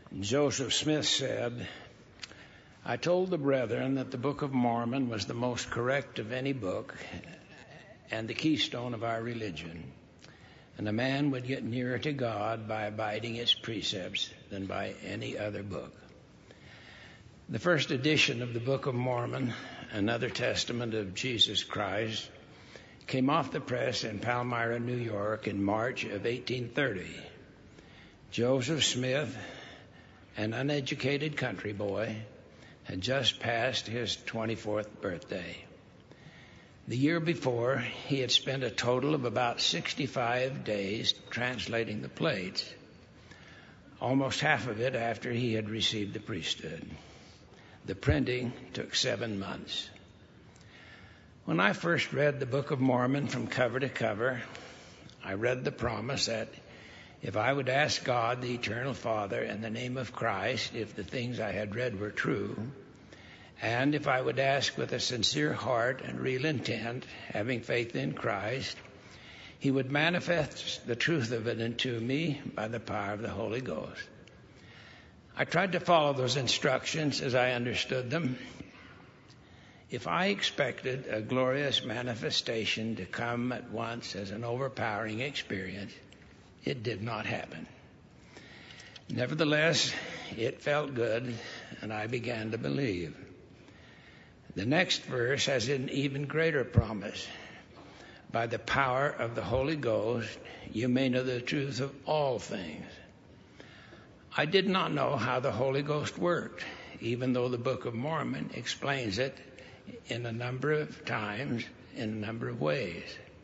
Joseph Smith said, "I told the brethren that the Book of Mormon was the most correct of any book and the keystone of our religion, and a man would get nearer to God by abiding its precepts than by any other book." The first edition of the Book of Mormon, another testament of Jesus Christ, came off the press in Palmyra, New York in March of 1830. Joseph Smith, an uneducated country boy, had just passed his 24th birthday. The year before, he had spent a total of about 65 days translating the plates, almost half of it after he had received the priesthood. The printing took 7 months. When I first read the Book of Mormon from cover to cover, I read the promise that if I would ask God, the Eternal Father, in the name of Christ, if the things I had read were true, and if I would ask with a sincere heart and real intent, having faith in Christ, He would manifest the truth of it unto me by the power of the Holy Ghost. I tried to follow those instructions as I understood them. If I expected a glorious manifestation to come at once as an overpowering experience, it did not happen. Nevertheless, it felt good, and I began to believe. The next verse has an even greater promise. By the power of the Holy Ghost, you may know the truth of all things. I did not know how the Holy Ghost worked, even though the Book of Mormon explains it in a number of times, in a number of ways.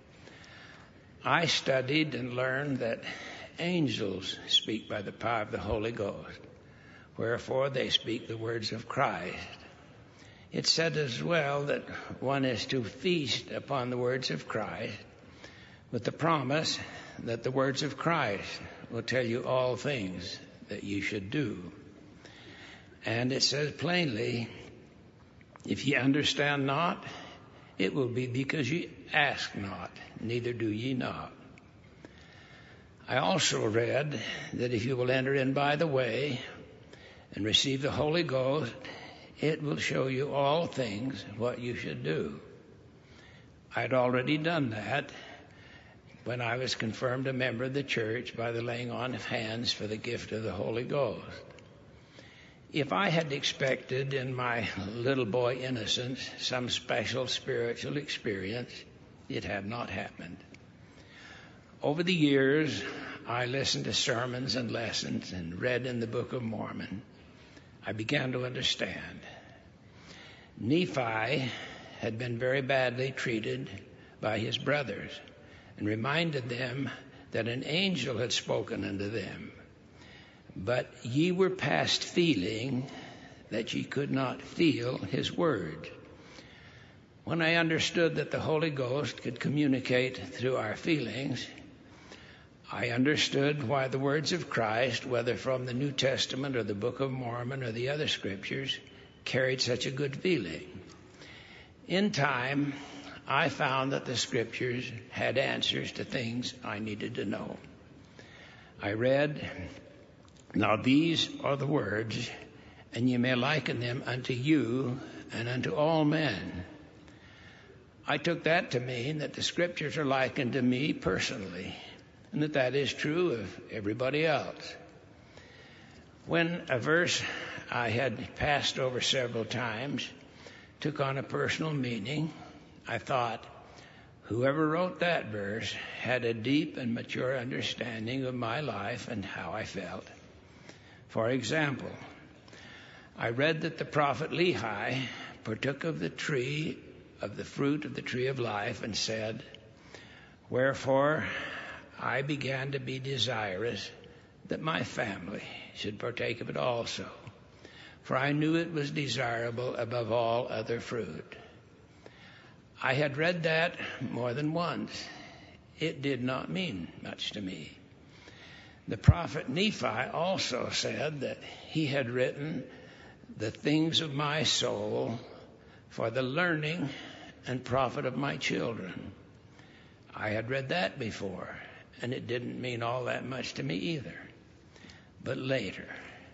I studied and learned that angels speak by the power of the Holy Ghost, wherefore they speak the words of Christ. It said as well that one is to feast upon the words of Christ with the promise that the words of Christ will tell you all things that you should do. And it says plainly, if ye understand not, it will be because ye ask not, neither do ye not. I also read that if you will enter in by the way and receive the Holy Ghost, it will show you all things what you should do. I'd already done that when I was confirmed a member of the church by the laying on of hands for the gift of the Holy Ghost. If I had expected in my little boy innocence some special spiritual experience, it had not happened. Over the years, I listened to sermons and lessons and read in the Book of Mormon. I began to understand. Nephi had been very badly treated by his brothers and reminded them that an angel had spoken unto them. But ye were past feeling that ye could not feel his word. When I understood that the Holy Ghost could communicate through our feelings, I understood why the words of Christ, whether from the New Testament or the Book of Mormon or the other scriptures, carried such a good feeling. In time, I found that the scriptures had answers to things I needed to know. I read, "Now these are the words, and ye may liken them unto you and unto all men." I took that to mean that the scriptures are likened to me personally, and that is true of everybody else. When a verse I had passed over several times took on a personal meaning, I thought, whoever wrote that verse had a deep and mature understanding of my life and how I felt. For example, I read that the prophet Lehi partook of the fruit of the tree of life, and said, "Wherefore I began to be desirous that my family should partake of it also, for I knew it was desirable above all other fruit." I had read that more than once. It did not mean much to me. The prophet Nephi also said that he had written the things of my soul for the learning and profit of my children. I had read that before, and it didn't mean all that much to me either. But later,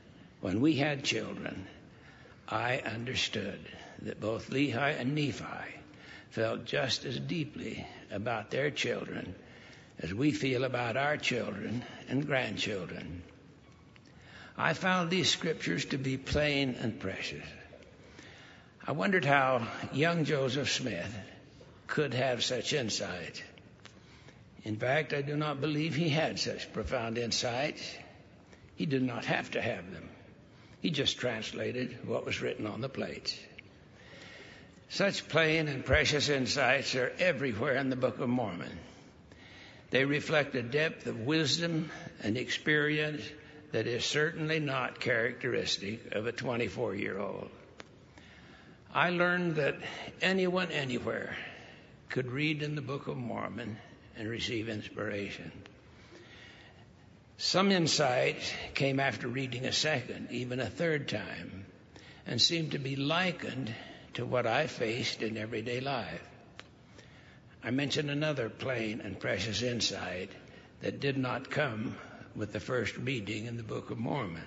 when we had children, I understood that both Lehi and Nephi felt just as deeply about their children as we feel about our children and grandchildren. I found these scriptures to be plain and precious. I wondered how young Joseph Smith could have such insight. In fact, I do not believe he had such profound insights. He did not have to have them. He just translated what was written on the plates. Such plain and precious insights are everywhere in the Book of Mormon. They reflect a depth of wisdom and experience that is certainly not characteristic of a 24-year-old. I learned that anyone anywhere could read in the Book of Mormon and receive inspiration. Some insight came after reading a second, even a third time, and seemed to be likened to what I faced in everyday life. I mentioned another plain and precious insight that did not come with the first reading in the Book of Mormon.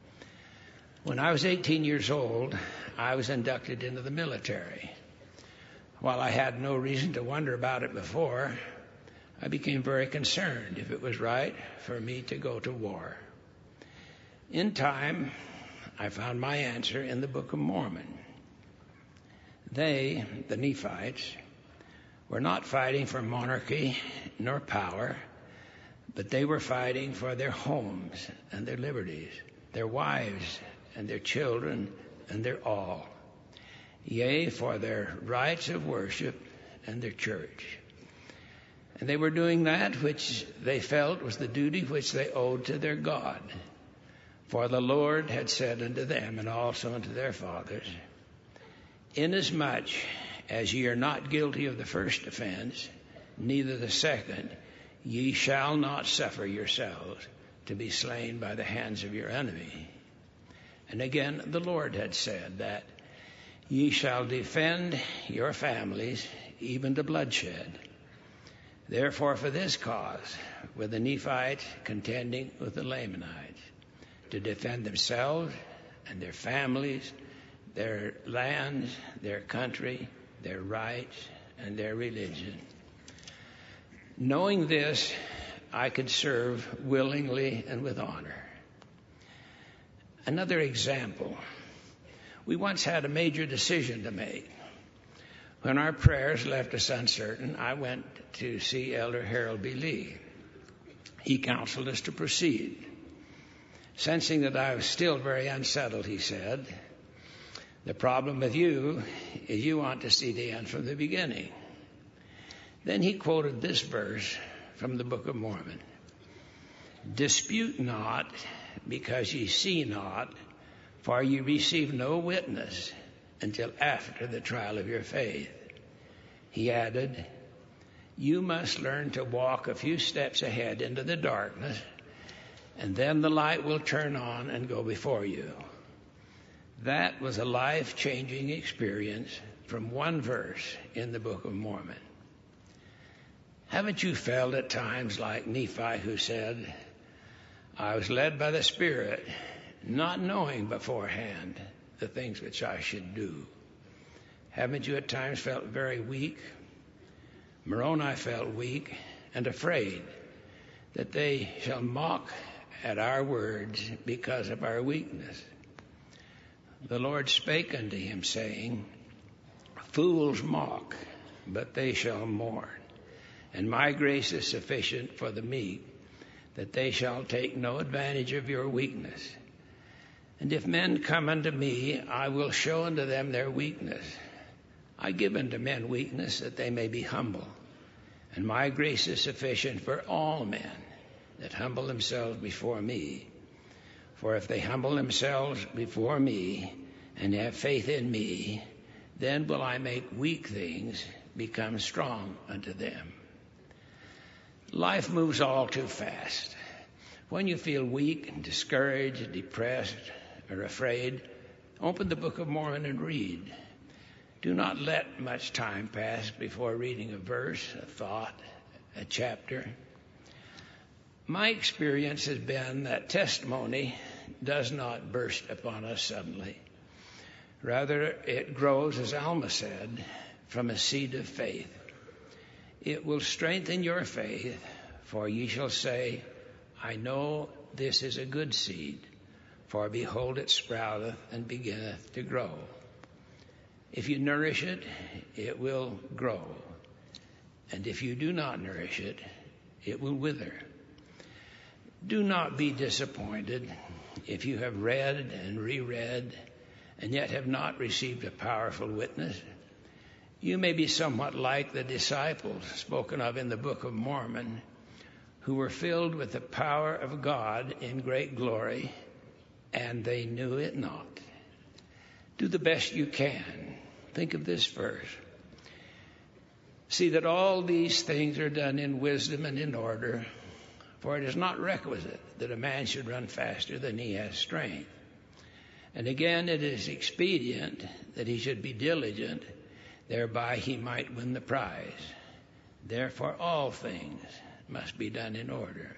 When I was 18 years old, I was inducted into the military. While I had no reason to wonder about it before, I became very concerned if it was right for me to go to war. In time, I found my answer in the Book of Mormon. They, the Nephites, were not fighting for monarchy nor power, but they were fighting for their homes and their liberties, their wives and their children and their all. Yea, for their rites of worship and their church. And they were doing that which they felt was the duty which they owed to their God. For the Lord had said unto them, and also unto their fathers, Inasmuch as ye are not guilty of the first offense, neither the second, ye shall not suffer yourselves to be slain by the hands of your enemy. And again the Lord had said that ye shall defend your families even to bloodshed. Therefore for this cause were the Nephites contending with the Lamanites, to defend themselves and their families, their lands, their country, their rights, and their religion. Knowing this, I could serve willingly and with honor. Another example. We once had a major decision to make. When our prayers left us uncertain, I went to see Elder Harold B. Lee. He counseled us to proceed. Sensing that I was still very unsettled, he said, the problem with you is you want to see the end from the beginning. Then he quoted this verse from the Book of Mormon. Dispute not, because ye see not, for ye receive no witness until after the trial of your faith. He added, you must learn to walk a few steps ahead into the darkness, and then the light will turn on and go before you. That was a life-changing experience from one verse in the Book of Mormon. Haven't you felt at times like Nephi, who said, I was led by the Spirit, not knowing beforehand the things which I should do? Haven't you at times felt very weak? Moroni felt weak and afraid that they shall mock at our words because of our weakness. The Lord spake unto him, saying, fools mock, but they shall mourn. And my grace is sufficient for the meek, that they shall take no advantage of your weakness. And if men come unto me, I will show unto them their weakness. I give unto men weakness, that they may be humble. And my grace is sufficient for all men that humble themselves before me. For if they humble themselves before me and have faith in me, then will I make weak things become strong unto them. Life moves all too fast. When you feel weak, discouraged, depressed, or afraid, open the Book of Mormon and read. Do not let much time pass before reading a verse, a thought, a chapter. My experience has been that testimony does not burst upon us suddenly. Rather, it grows, as Alma said, from a seed of faith. It will strengthen your faith, for ye shall say, I know this is a good seed, for behold, it sprouteth and beginneth to grow. If you nourish it, it will grow. And if you do not nourish it, it will wither. Do not be disappointed if you have read and reread and yet have not received a powerful witness. You may be somewhat like the disciples spoken of in the Book of Mormon, who were filled with the power of God in great glory, and they knew it not. Do the best you can. Think of this verse. See that all these things are done in wisdom and in order, for it is not requisite that a man should run faster than he has strength. And again, it is expedient that he should be diligent, thereby he might win the prize. Therefore, all things must be done in order.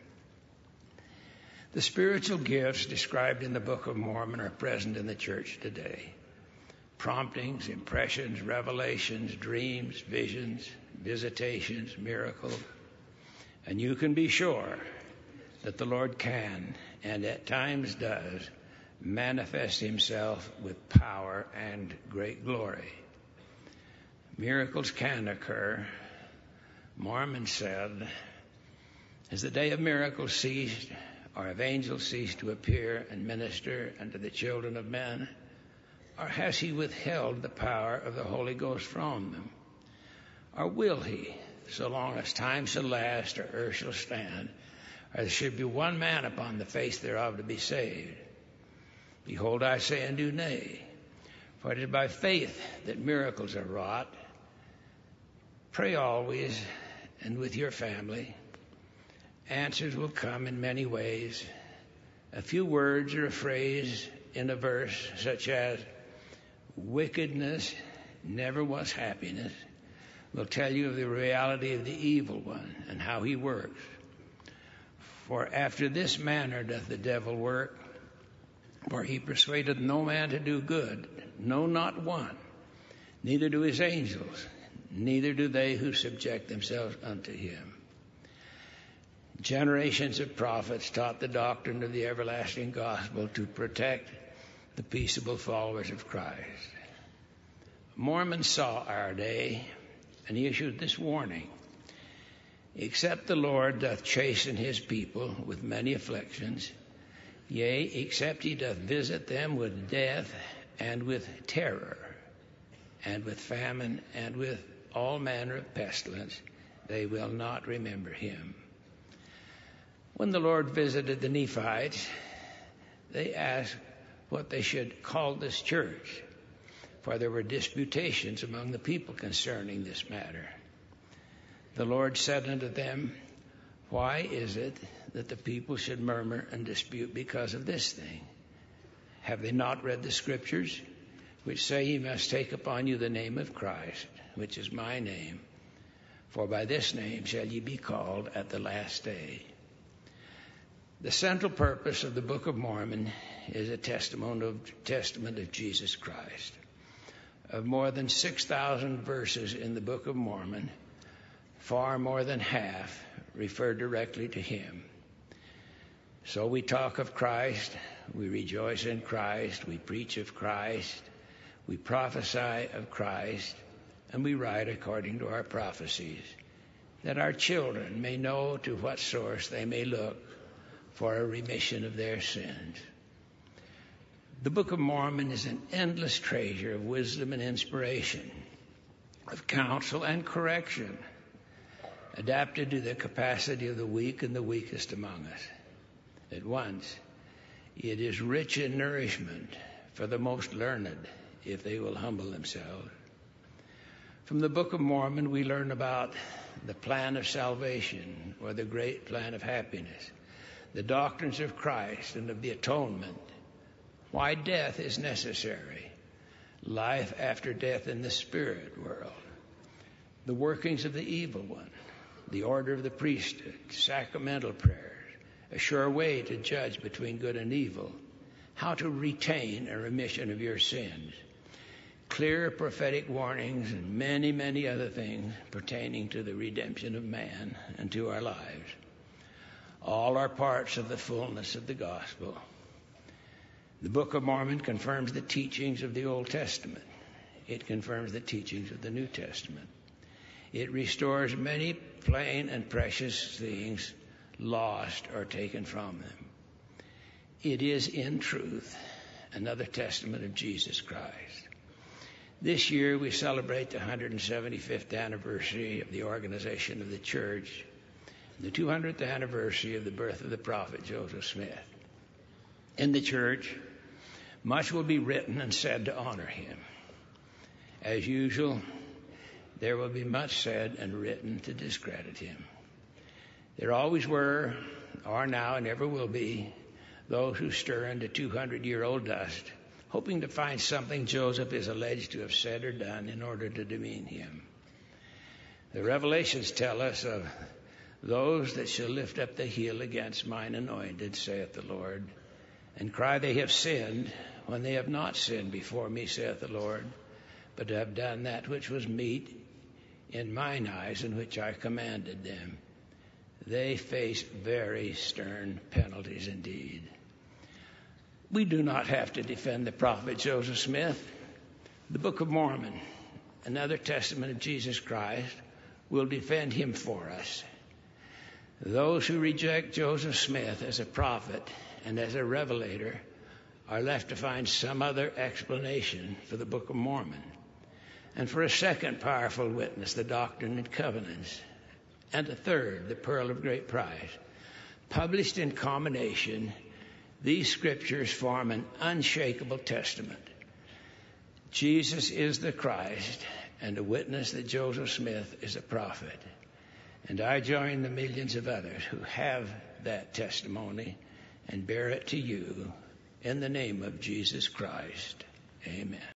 The spiritual gifts described in the Book of Mormon are present in the church today. Promptings, impressions, revelations, dreams, visions, visitations, miracles. And you can be sure that the Lord can, and at times does, manifest himself with power and great glory. Miracles can occur. Mormon said, has the day of miracles ceased, or have angels ceased to appear and minister unto the children of men? Or has he withheld the power of the Holy Ghost from them? Or will he, so long as time shall last or earth shall stand, or there should be one man upon the face thereof to be saved? Behold, I say unto you, nay. For it is by faith that miracles are wrought. Pray always, and with your family. Answers will come in many ways. A few words or a phrase in a verse, such as, wickedness never was happiness, will tell you of the reality of the evil one and how he works. For after this manner doth the devil work, for he persuadeth no man to do good, no, not one, neither do his angels, neither do they who subject themselves unto him. Generations of prophets taught the doctrine of the everlasting gospel to protect the peaceable followers of Christ. Mormon saw our day, and he issued this warning: except the Lord doth chasten his people with many afflictions, yea, except he doth visit them with death and with terror and with famine and with all manner of pestilence, they will not remember him. When the Lord visited the Nephites, they asked what they should call this church, for there were disputations among the people concerning this matter. The Lord said unto them, why is it that the people should murmur and dispute because of this thing? Have they not read the Scriptures, which say ye must take upon you the name of Christ, which is my name, for by this name shall ye be called at the last day. The central purpose of the Book of Mormon is a testament of Jesus Christ. Of more than 6,000 verses in the Book of Mormon, far more than half refer directly to him. So we talk of Christ, we rejoice in Christ, we preach of Christ, we prophesy of Christ, and we write according to our prophecies, that our children may know to what source they may look for a remission of their sins. The Book of Mormon is an endless treasure of wisdom and inspiration, of counsel and correction, adapted to the capacity of the weak and the weakest among us. At once, it is rich in nourishment for the most learned, if they will humble themselves. From the Book of Mormon, we learn about the plan of salvation, or the great plan of happiness, the doctrines of Christ and of the atonement, why death is necessary, life after death in the spirit world, the workings of the evil one, the order of the priesthood, sacramental prayers, a sure way to judge between good and evil, how to retain a remission of your sins, clear prophetic warnings, and many, many other things pertaining to the redemption of man and to our lives. All are parts of the fullness of the gospel. The Book of Mormon confirms the teachings of the Old Testament. It confirms the teachings of the New Testament. It restores many plain and precious things lost or taken from them. It is, in truth, another testament of Jesus Christ. This year we celebrate the 175th anniversary of the organization of the church, the 200th anniversary of the birth of the prophet Joseph Smith. In the church, much will be written and said to honor him. As usual, there will be much said and written to discredit him. There always were, are now, and ever will be those who stir into 200-year-old dust, hoping to find something Joseph is alleged to have said or done in order to demean him. The Revelations tell us of those that shall lift up the heel against mine anointed, saith the Lord, and cry they have sinned when they have not sinned before me, saith the Lord, but have done that which was meet in mine eyes, in which I commanded them. They face very stern penalties indeed. We do not have to defend the prophet Joseph Smith. The Book of Mormon, another testament of Jesus Christ, will defend him for us. Those who reject Joseph Smith as a prophet and as a revelator are left to find some other explanation for the Book of Mormon, and for a second powerful witness, the Doctrine and Covenants, and a third, the Pearl of Great Price. Published in combination, these scriptures form an unshakable testament. Jesus is the Christ, and a witness that Joseph Smith is a prophet. And I join the millions of others who have that testimony and bear it to you in the name of Jesus Christ. Amen.